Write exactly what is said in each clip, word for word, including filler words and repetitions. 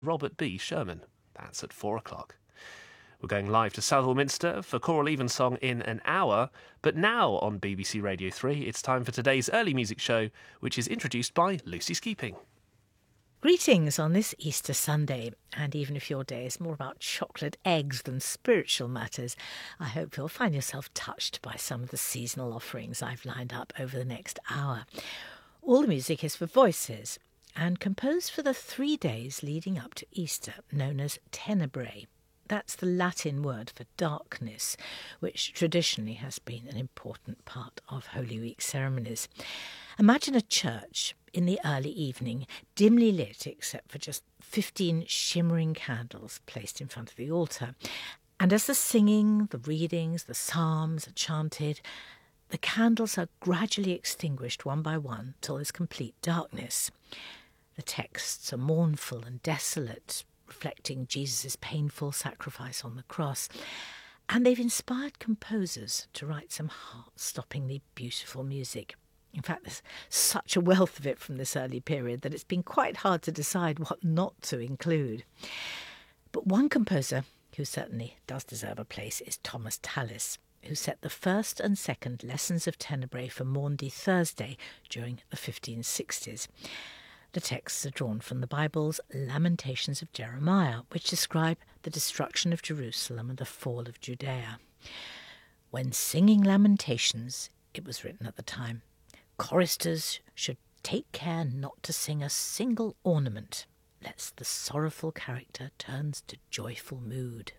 Robert B. Sherman. That's at four o'clock. We're going live to Southwell Minster for Choral Evensong in an hour, but now on B B C Radio three, it's time for today's early music show, which is introduced by Lucy Skeeping. Greetings on this Easter Sunday, and even if your day is more about chocolate eggs than spiritual matters, I hope you'll find yourself touched by some of the seasonal offerings I've lined up over the next hour. All the music is for voices and composed for the three days leading up to Easter, known as Tenebrae. That's the Latin word for darkness, which traditionally has been an important part of Holy Week ceremonies. Imagine a church in the early evening, dimly lit except for just fifteen shimmering candles placed in front of the altar. And as the singing, the readings, the psalms are chanted, the candles are gradually extinguished one by one till there's complete darkness. The texts are mournful and desolate, reflecting Jesus' painful sacrifice on the cross, and they've inspired composers to write some heart-stoppingly beautiful music. In fact, there's such a wealth of it from this early period that it's been quite hard to decide what not to include. But one composer who certainly does deserve a place is Thomas Tallis, who set the first and second lessons of Tenebrae for Maundy Thursday during the fifteen sixties. The texts are drawn from the Bible's Lamentations of Jeremiah, which describe the destruction of Jerusalem and the fall of Judea. When singing lamentations, it was written at the time, choristers should take care not to sing a single ornament, lest the sorrowful character turns to joyful mood.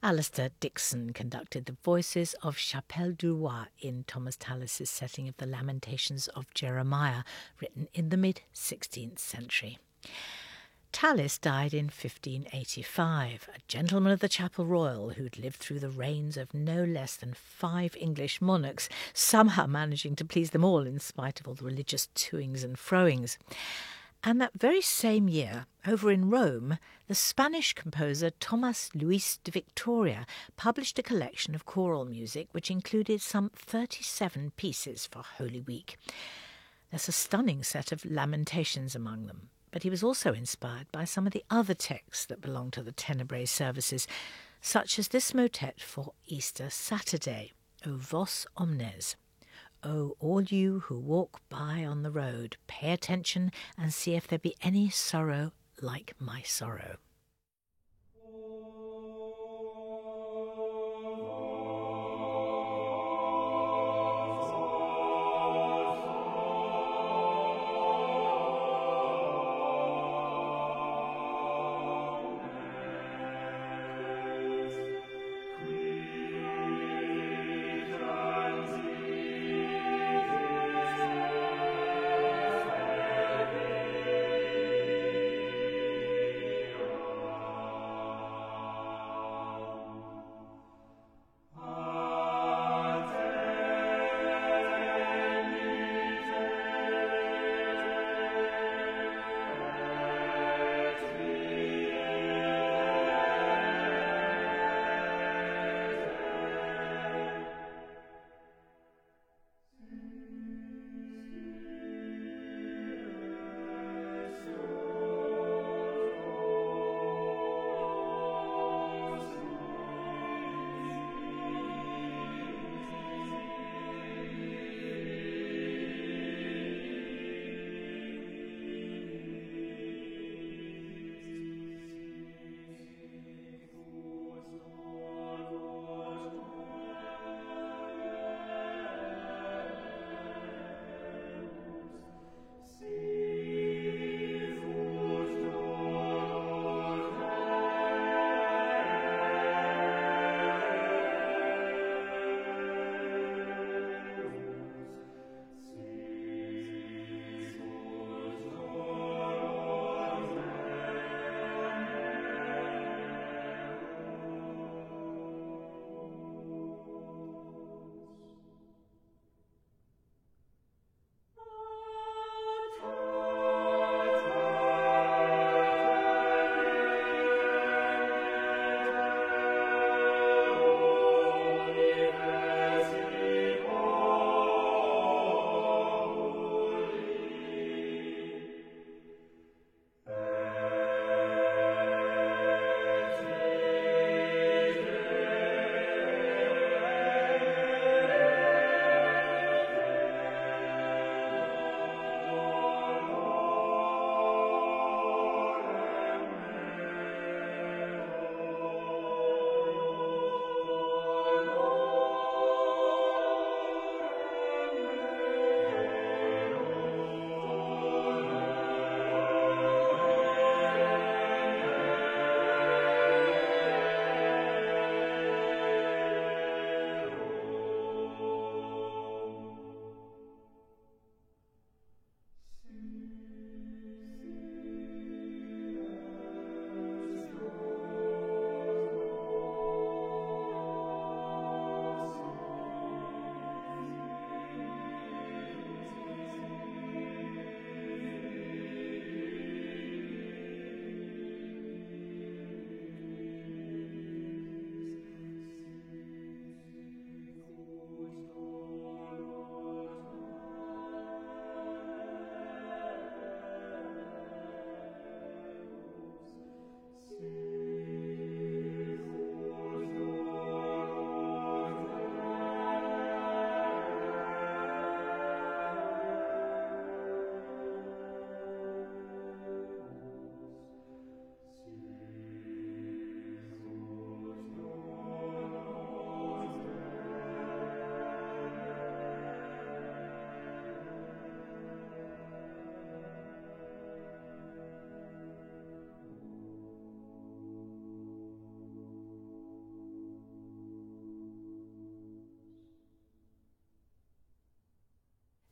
Alistair Dixon conducted the voices of Chapelle du Roi in Thomas Tallis's setting of the Lamentations of Jeremiah, written in the mid-sixteenth century. Tallis died in fifteen eighty-five, a gentleman of the Chapel Royal who'd lived through the reigns of no less than five English monarchs, somehow managing to please them all in spite of all the religious toings and froings. And that very same year, over in Rome, the Spanish composer Tomás Luis de Victoria published a collection of choral music which included some thirty-seven pieces for Holy Week. There's a stunning set of lamentations among them, but he was also inspired by some of the other texts that belong to the Tenebrae services, such as this motet for Easter Saturday, O Vos Omnes. O all you who walk by on the road, pay attention and see if there be any sorrow like my sorrow.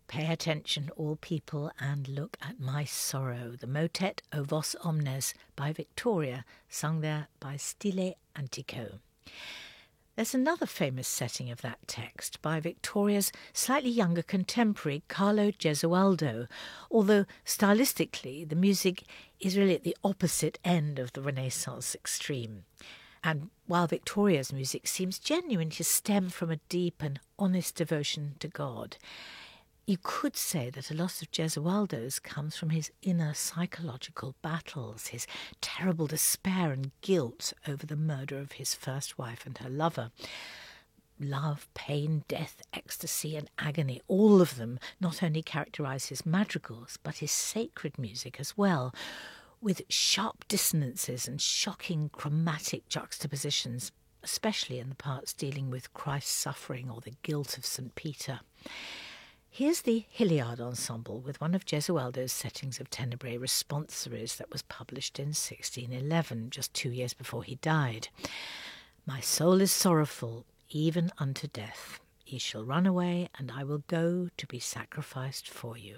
Pay attention, all people, and look at my sorrow, the motet O Vos Omnes by Victoria, sung there by Stile Antico. There's another famous setting of that text by Victoria's slightly younger contemporary Carlo Gesualdo, although stylistically the music is really at the opposite end of the Renaissance extreme. And while Victoria's music seems genuine to stem from a deep and honest devotion to God, you could say that a lot of Gesualdo's comes from his inner psychological battles, his terrible despair and guilt over the murder of his first wife and her lover. Love, pain, death, ecstasy and agony, all of them not only characterise his madrigals, but his sacred music as well, with sharp dissonances and shocking chromatic juxtapositions, especially in the parts dealing with Christ's suffering or the guilt of Saint Peter. Here's the Hilliard Ensemble with one of Gesualdo's settings of Tenebrae responsories that was published in sixteen eleven, just two years before he died. My soul is sorrowful, even unto death. Ye shall run away, and I will go to be sacrificed for you.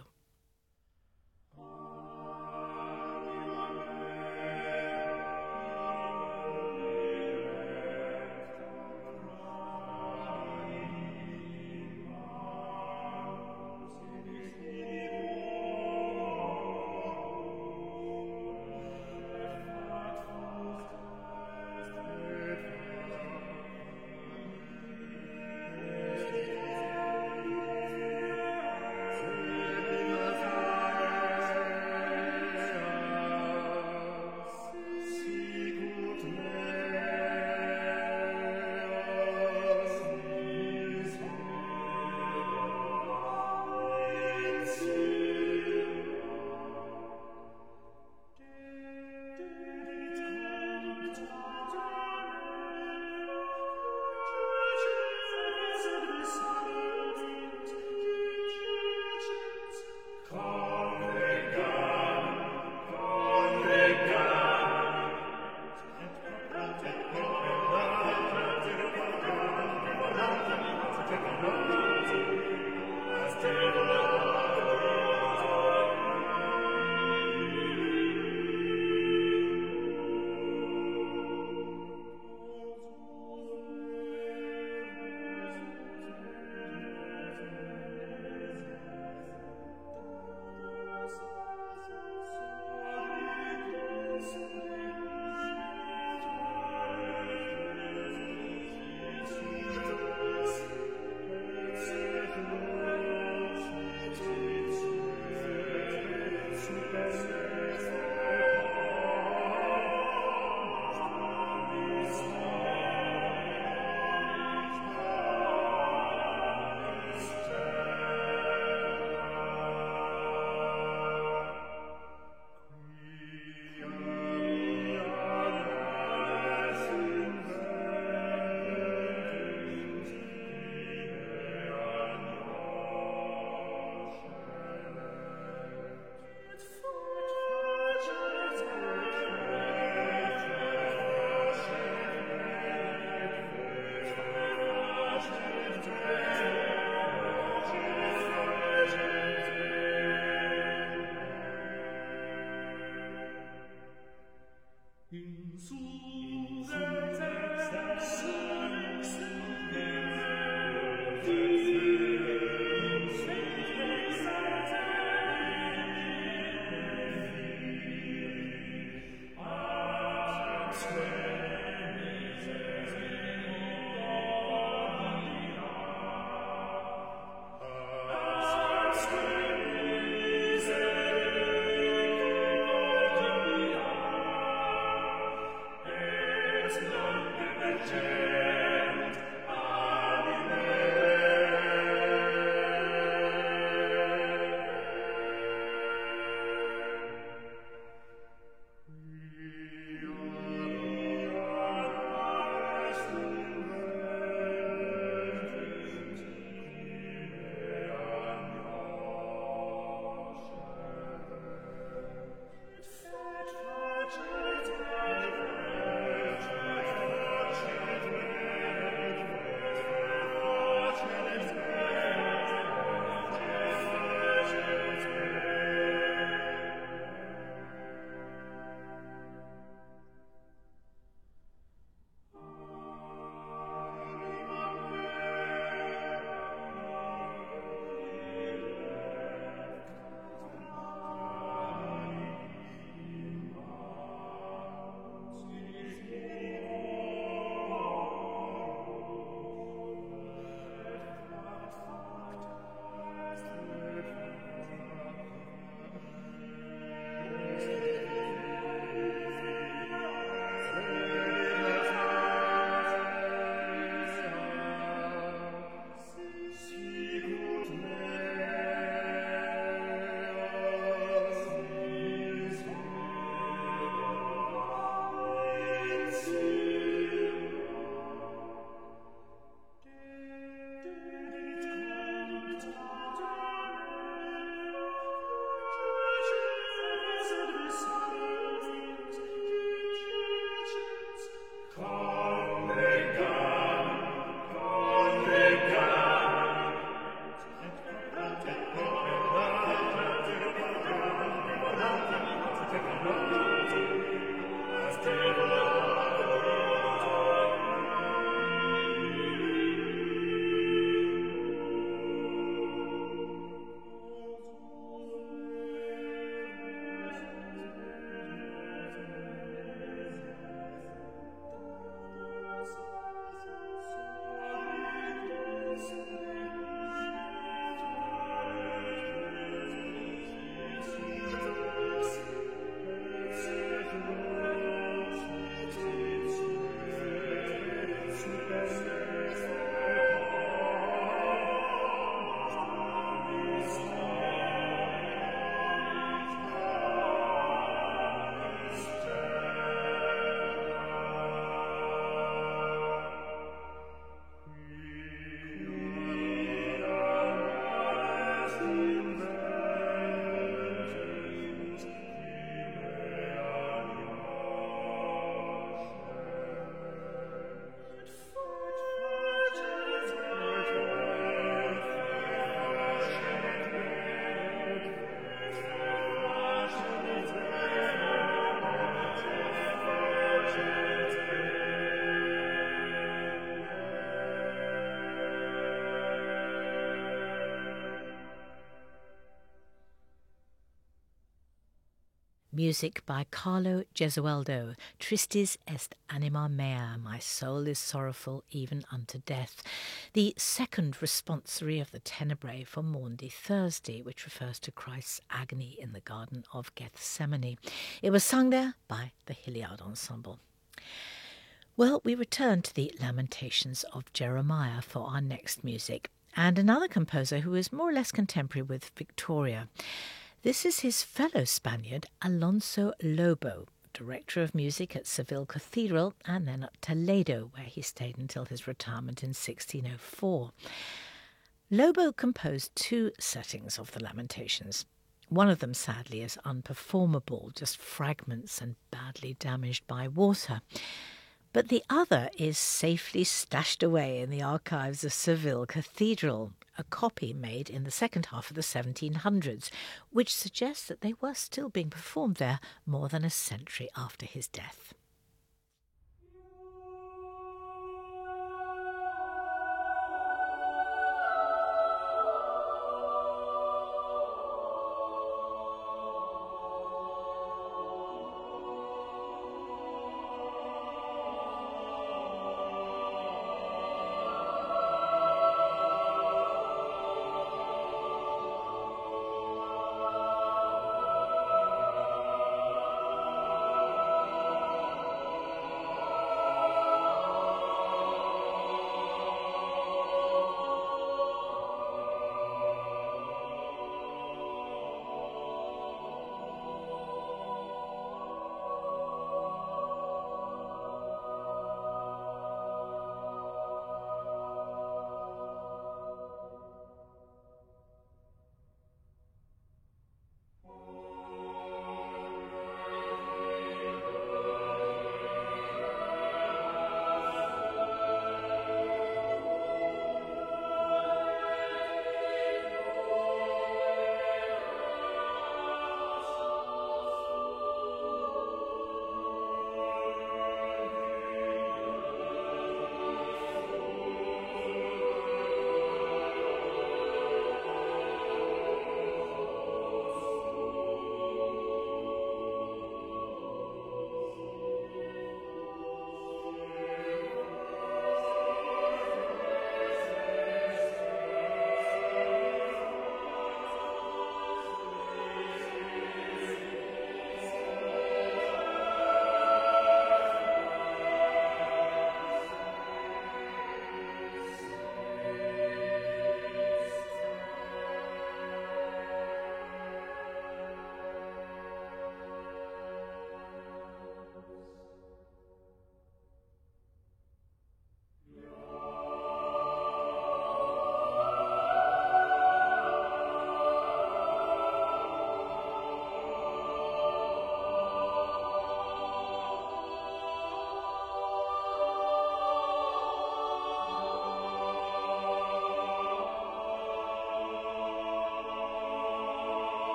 Music by Carlo Gesualdo, Tristis est anima mea, my soul is sorrowful even unto death. The second responsory of the Tenebrae for Maundy Thursday, which refers to Christ's agony in the Garden of Gethsemane. It was sung there by the Hilliard Ensemble. Well, we return to the Lamentations of Jeremiah for our next music, and another composer who is more or less contemporary with Victoria. This is his fellow Spaniard, Alonso Lobo, director of music at Seville Cathedral and then at Toledo, where he stayed until his retirement in sixteen oh four. Lobo composed two settings of the Lamentations. One of them, sadly, is unperformable, just fragments and badly damaged by water. But the other is safely stashed away in the archives of Seville Cathedral, a copy made in the second half of the seventeen hundreds, which suggests that they were still being performed there more than a century after his death.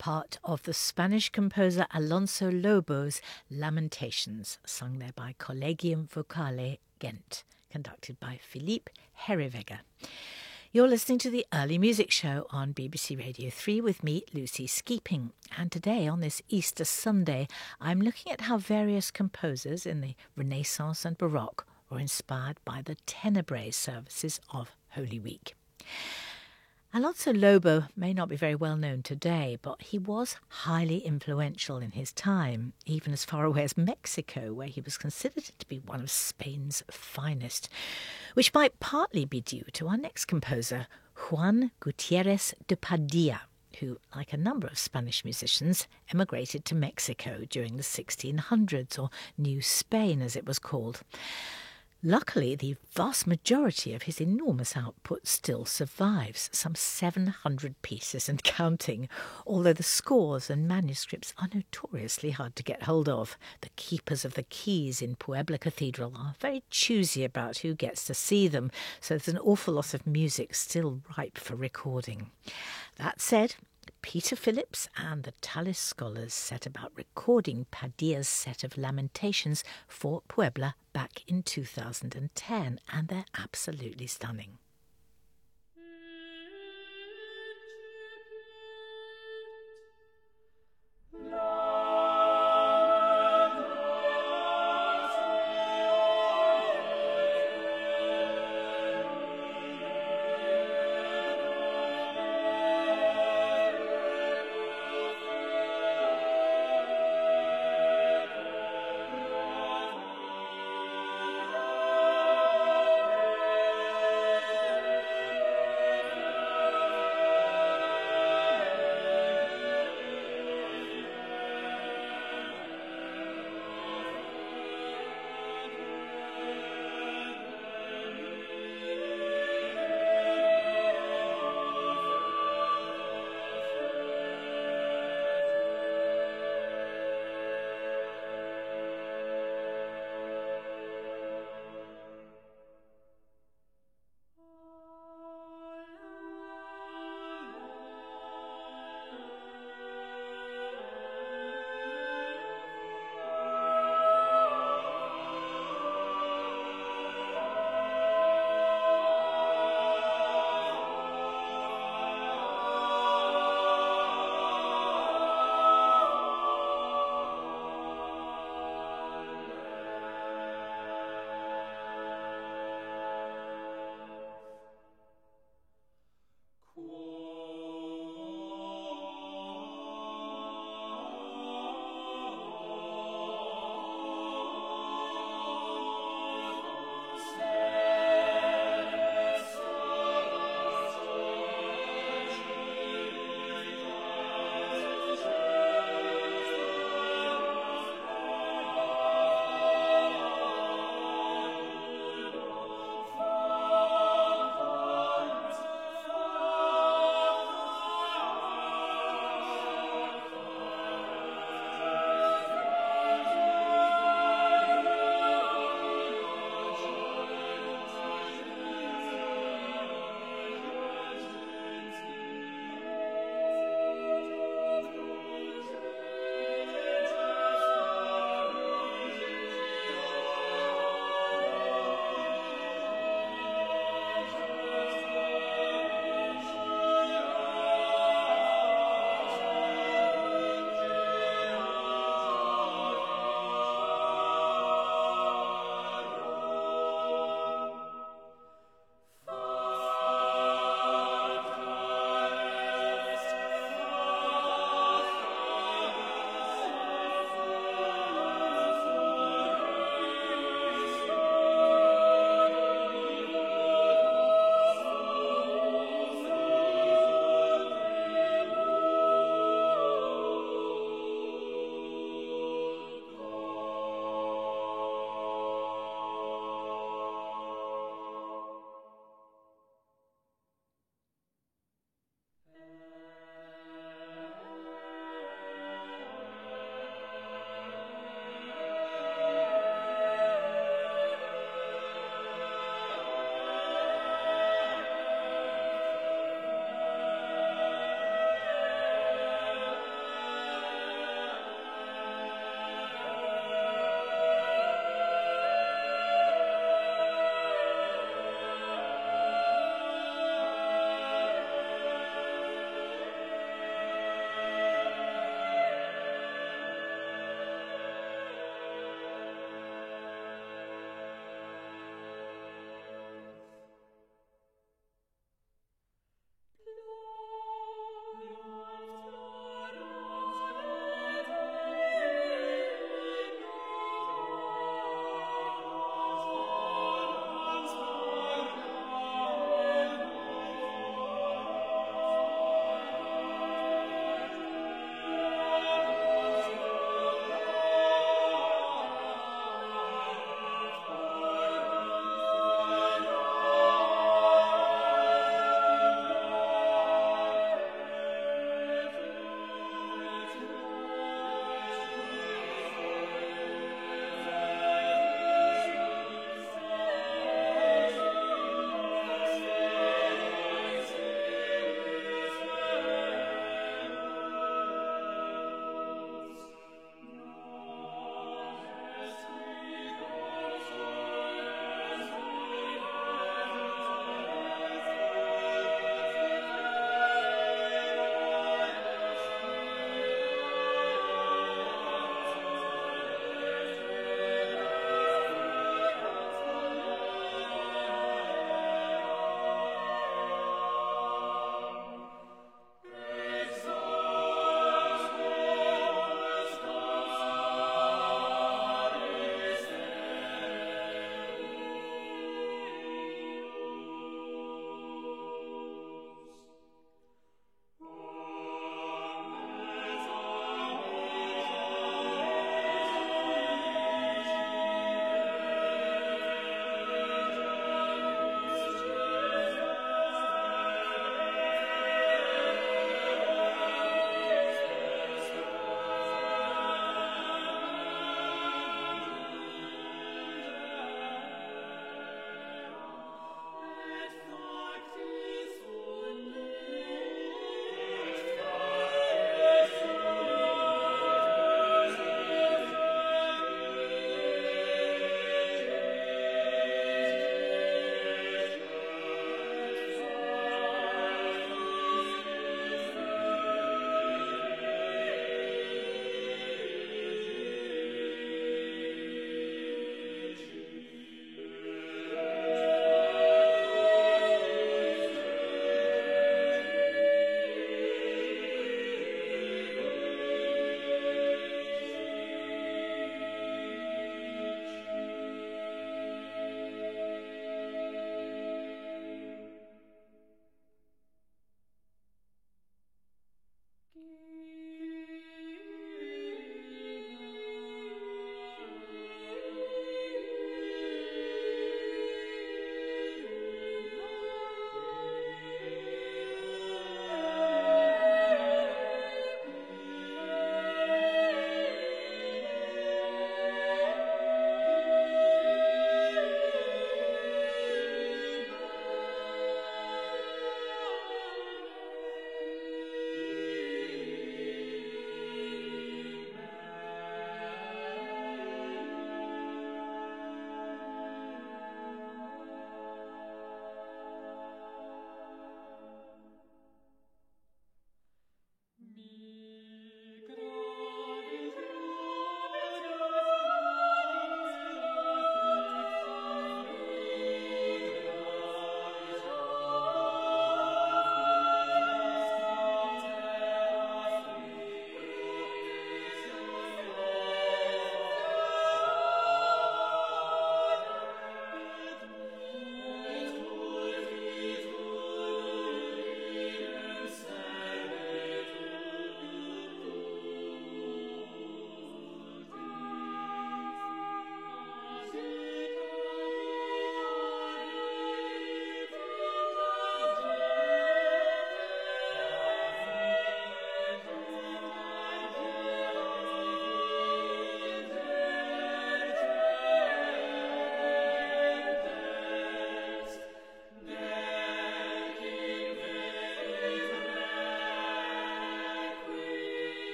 part of the Spanish composer Alonso Lobo's Lamentations, sung there by Collegium Vocale Ghent, conducted by Philippe Herreweghe. You're listening to the Early Music Show on B B C Radio three with me, Lucy Skeeping. And today, on this Easter Sunday, I'm looking at how various composers in the Renaissance and Baroque were inspired by the Tenebrae services of Holy Week. Alonso Lobo may not be very well known today, but he was highly influential in his time, even as far away as Mexico, where he was considered to be one of Spain's finest, which might partly be due to our next composer, Juan Gutiérrez de Padilla, who, like a number of Spanish musicians, emigrated to Mexico during the sixteen hundreds, or New Spain as it was called. Luckily, the vast majority of his enormous output still survives, some seven hundred pieces and counting, although the scores and manuscripts are notoriously hard to get hold of. The keepers of the keys in Puebla Cathedral are very choosy about who gets to see them, so there's an awful lot of music still ripe for recording. That said, Peter Phillips and the Tallis Scholars set about recording Padilla's set of Lamentations for Puebla back in two thousand ten, and they're absolutely stunning.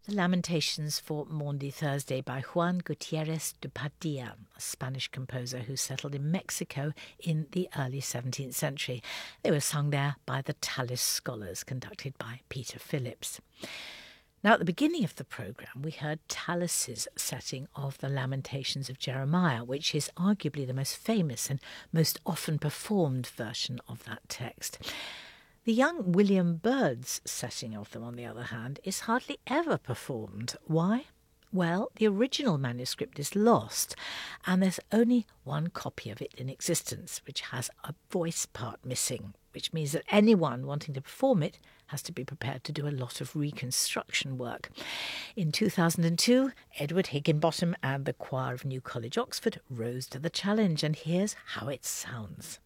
The Lamentations for Maundy Thursday by Juan Gutierrez de Padilla, a Spanish composer who settled in Mexico in the early seventeenth century. They were sung there by the Tallis Scholars, conducted by Peter Phillips. Now, at the beginning of the programme, we heard Tallis's setting of the Lamentations of Jeremiah, which is arguably the most famous and most often performed version of that text. The young William Byrd's setting of them, on the other hand, is hardly ever performed. Why? Well, the original manuscript is lost, and there's only one copy of it in existence, which has a voice part missing, which means that anyone wanting to perform it has to be prepared to do a lot of reconstruction work. In two thousand two, Edward Higginbottom and the Choir of New College, Oxford, rose to the challenge, and here's how it sounds.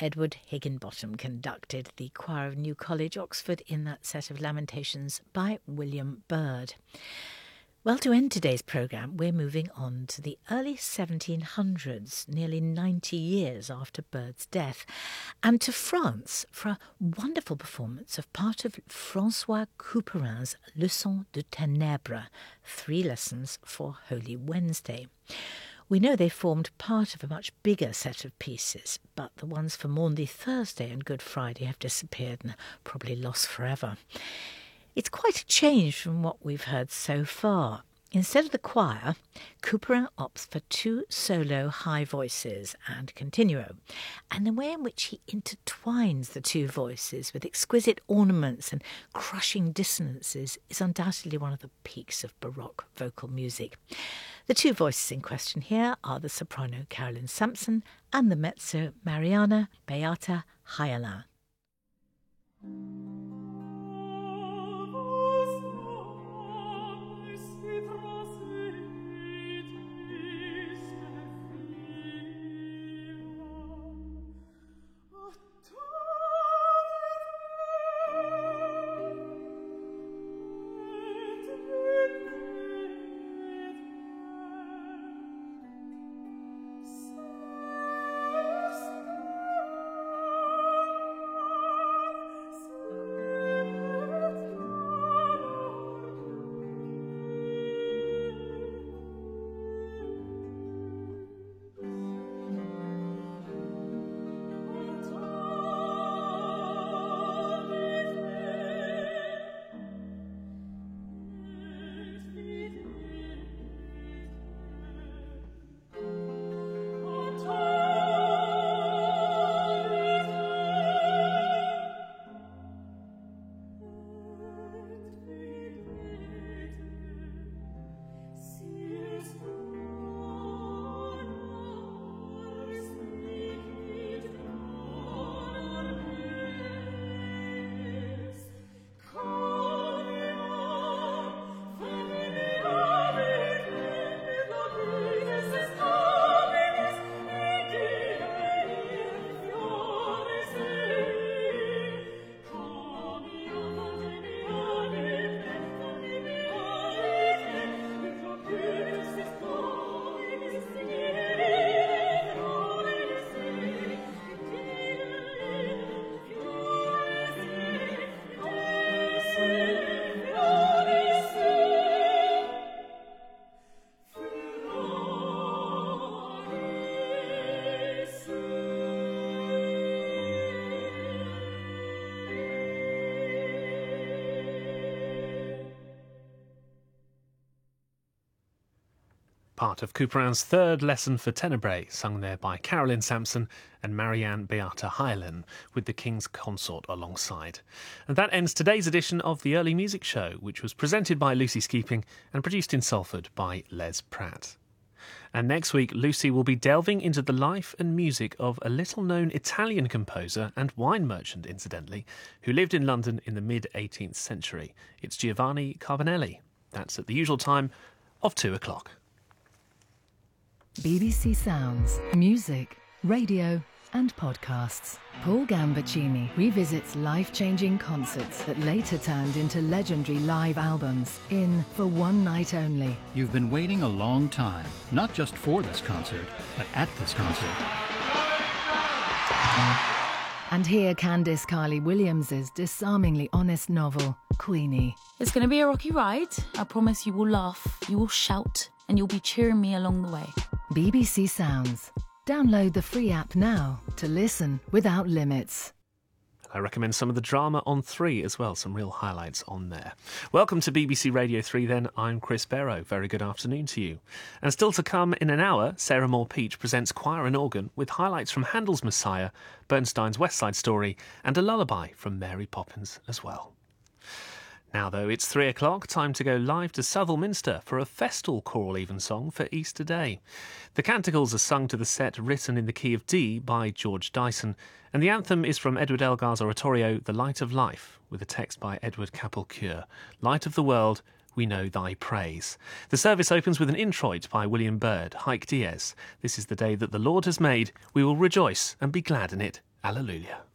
Edward Higginbottom conducted the choir of New College, Oxford, in that set of Lamentations by William Byrd. Well, to end today's programme, we're moving on to the early seventeen hundreds, nearly ninety years after Byrd's death, and to France for a wonderful performance of part of François Couperin's Leçons de Ténèbres, three lessons for Holy Wednesday. We know they formed part of a much bigger set of pieces, but the ones for Maundy Thursday and Good Friday have disappeared and are probably lost forever. It's quite a change from what we've heard so far. Instead of the choir, Couperin opts for two solo high voices and continuo, and the way in which he intertwines the two voices with exquisite ornaments and crushing dissonances is undoubtedly one of the peaks of Baroque vocal music. The two voices in question here are the soprano Caroline Sampson and the mezzo Marianne Beata Heilin. Part of Couperin's third lesson for Ténèbres, sung there by Caroline Sampson and Marianne Beata Heilin, with the King's Consort alongside. And that ends today's edition of the Early Music Show, which was presented by Lucy Skeeping and produced in Salford by Les Pratt. And next week, Lucy will be delving into the life and music of a little-known Italian composer and wine merchant, incidentally, who lived in London in the mid-eighteenth century. It's Giovanni Carbonelli. That's at the usual time of two o'clock. B B C Sounds, music, radio and podcasts. Paul Gambaccini revisits life-changing concerts that later turned into legendary live albums in For One Night Only. You've been waiting a long time, not just for this concert, but at this concert. And hear Candice Carley-Williams' disarmingly honest novel, Queenie. It's going to be a rocky ride. I promise you will laugh, you will shout, and you'll be cheering me along the way. B B C Sounds. Download the free app now to listen without limits. I recommend some of the drama on three as well, some real highlights on there. Welcome to B B C Radio three then, I'm Chris Barrow. Very good afternoon to you. And still to come in an hour, Sarah Moore-Peach presents Choir and Organ with highlights from Handel's Messiah, Bernstein's West Side Story and a lullaby from Mary Poppins as well. Now, though, it's three o'clock, time to go live to Southwell Minster for a festal choral evensong for Easter Day. The canticles are sung to the set written in the key of D by George Dyson, and the anthem is from Edward Elgar's oratorio The Light of Life, with a text by Edward Capel-Cure, Light of the World, we know thy praise. The service opens with an introit by William Byrd, Haec Dies. This is the day that the Lord has made, we will rejoice and be glad in it. Alleluia.